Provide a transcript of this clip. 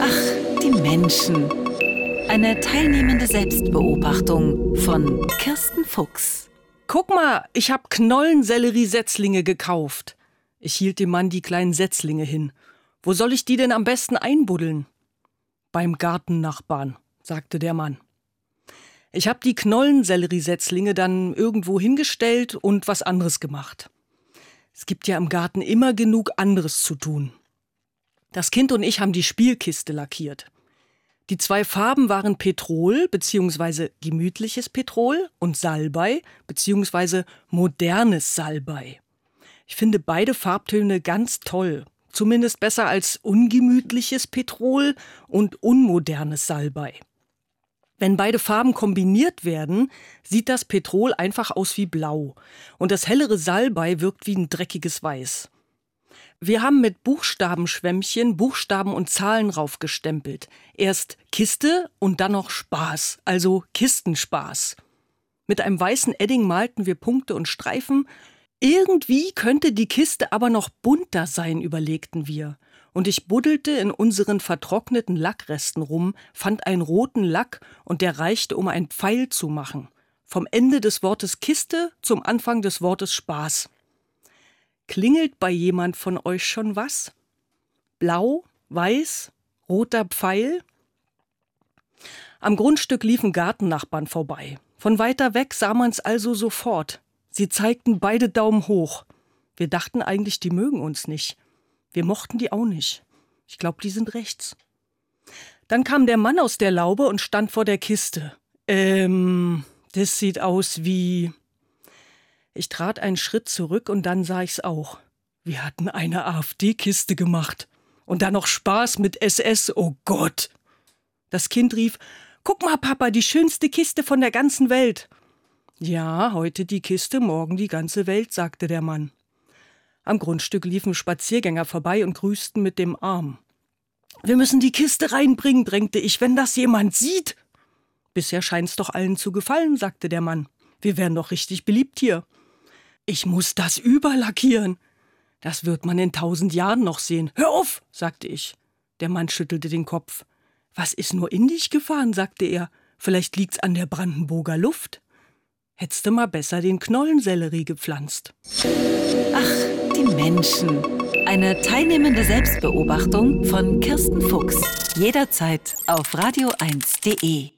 Ach, die Menschen. Eine teilnehmende Selbstbeobachtung von Kirsten Fuchs. Guck mal, ich hab Knollensellerie-Setzlinge gekauft. Ich hielt dem Mann die kleinen Setzlinge hin. Wo soll ich die denn am besten einbuddeln? Beim Gartennachbarn, sagte der Mann. Ich hab die Knollensellerie-Setzlinge dann irgendwo hingestellt und was anderes gemacht. Es gibt ja im Garten immer genug anderes zu tun. Das Kind und ich haben die Spielkiste lackiert. Die 2 Farben waren Petrol bzw. gemütliches Petrol und Salbei bzw. modernes Salbei. Ich finde beide Farbtöne ganz toll. Zumindest besser als ungemütliches Petrol und unmodernes Salbei. Wenn beide Farben kombiniert werden, sieht das Petrol einfach aus wie blau und das hellere Salbei wirkt wie ein dreckiges Weiß. Wir haben mit Buchstabenschwämmchen Buchstaben und Zahlen raufgestempelt. Erst Kiste und dann noch Spaß, also Kistenspaß. Mit einem weißen Edding malten wir Punkte und Streifen. Irgendwie könnte die Kiste aber noch bunter sein, überlegten wir. Und ich buddelte in unseren vertrockneten Lackresten rum, fand einen roten Lack und der reichte, um einen Pfeil zu machen. Vom Ende des Wortes Kiste zum Anfang des Wortes Spaß. Klingelt bei jemand von euch schon was? Blau, weiß, roter Pfeil? Am Grundstück liefen Gartennachbarn vorbei. Von weiter weg sah man's also sofort. Sie zeigten beide Daumen hoch. Wir dachten eigentlich, die mögen uns nicht. Wir mochten die auch nicht. Ich glaube, die sind rechts. Dann kam der Mann aus der Laube und stand vor der Kiste. Das sieht aus wie... Ich trat einen Schritt zurück und dann sah ich's auch. Wir hatten eine AfD-Kiste gemacht. Und dann noch Spaß mit SS, oh Gott. Das Kind rief, guck mal, Papa, die schönste Kiste von der ganzen Welt. Ja, heute die Kiste, morgen die ganze Welt, sagte der Mann. Am Grundstück liefen Spaziergänger vorbei und grüßten mit dem Arm. Wir müssen die Kiste reinbringen, drängte ich, wenn das jemand sieht. Bisher scheint's doch allen zu gefallen, sagte der Mann. Wir wären doch richtig beliebt hier. Ich muss das überlackieren. Das wird man in 1000 Jahren noch sehen. Hör auf, sagte ich. Der Mann schüttelte den Kopf. Was ist nur in dich gefahren, sagte er. Vielleicht liegt's an der Brandenburger Luft. Hättest du mal besser den Knollensellerie gepflanzt. Ach, die Menschen. Eine teilnehmende Selbstbeobachtung von Kirsten Fuchs. Jederzeit auf radio1.de.